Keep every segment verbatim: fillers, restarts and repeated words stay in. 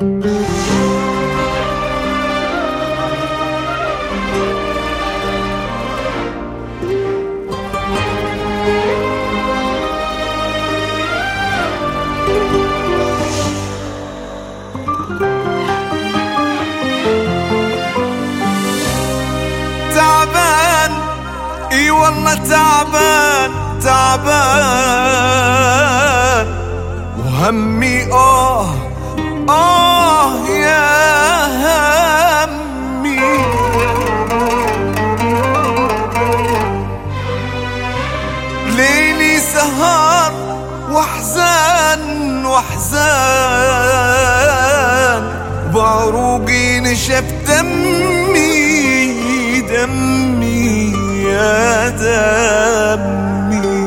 تعبان اي والله تعبان تعبان وهمي آه آه يا همي ليلي سهر وحزان وحزان بعروقي نشف دمي دمي يا دمي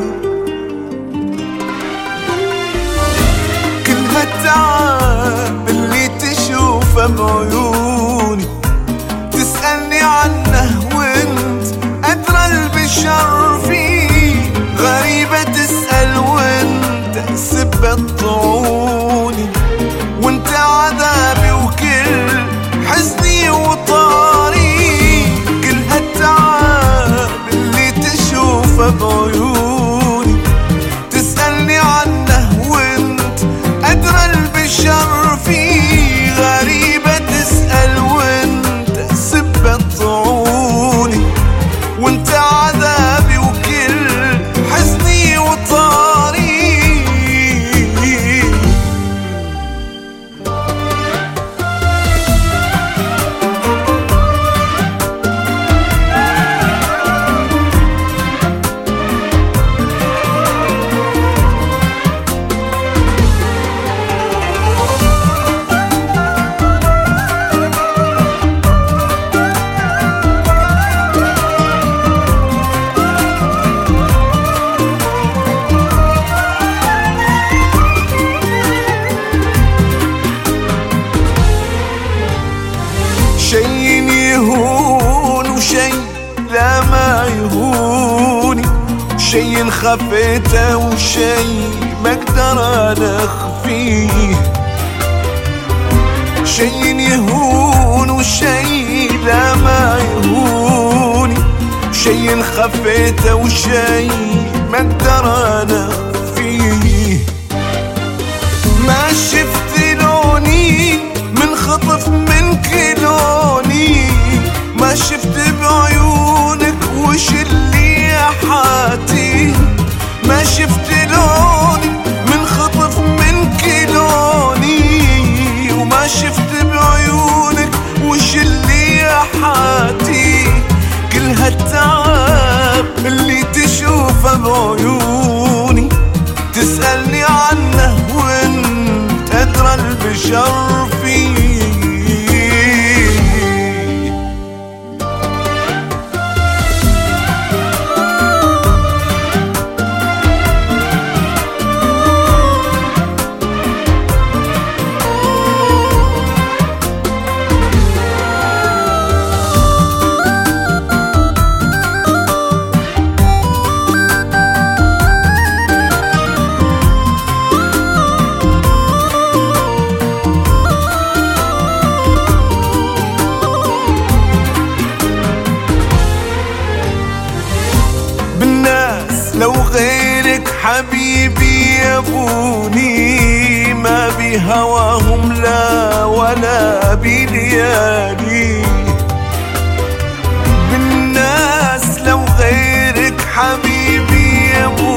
كل هالتعب اللي تشوفه بعيوني تسألني عنه وانت أدرى البشر فيه غريبة تسأل وانت سبت طعوني وانت عذابي وكل حزني وطاري كل هالتعب اللي تشوفه بعيوني تسألني عنه وانت أدرى البشر فيه غريبة تسأل وانت سبت طعوني وانت عذابي وكل حزني وطاري شي يهون وشي لا ما يهوني شي انخفيته وشي ما اقدر انا اخفيه شي يهون وشي لا ما يهوني شي انخفيته وشي ما اقدر انا اخفيه ما شفت لوني من خطف منك لوني ما شفت بعيونك وش اللي حاتي ما شفت لوني من خطف منك لوني وما شفت بعيونك وش اللي حاتي كل هالتعب اللي تشوفه بعيوني تسألني عنه وانت أدرى البشر فيه لو غيرك حبيبي يبوني ما بهواهم لا ولا بليالي بالناس لو غيرك حبيبي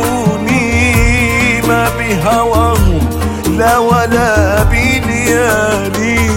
يبوني ما بهواهم لا ولا بليالي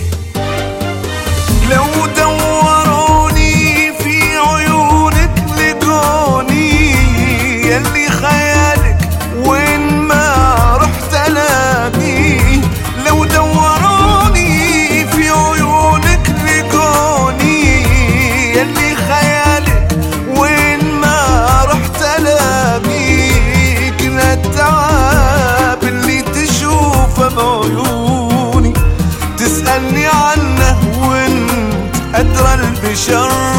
لو دوروني في عيونك لقوني يلي خيالك وين ما رحت الاقيه لو دوروني في عيونك لقوني يلي خيالك وين ما رحت الاقيه كل التعب اللي تشوفه بعيوني تسألني عنه وانت أدرى البشر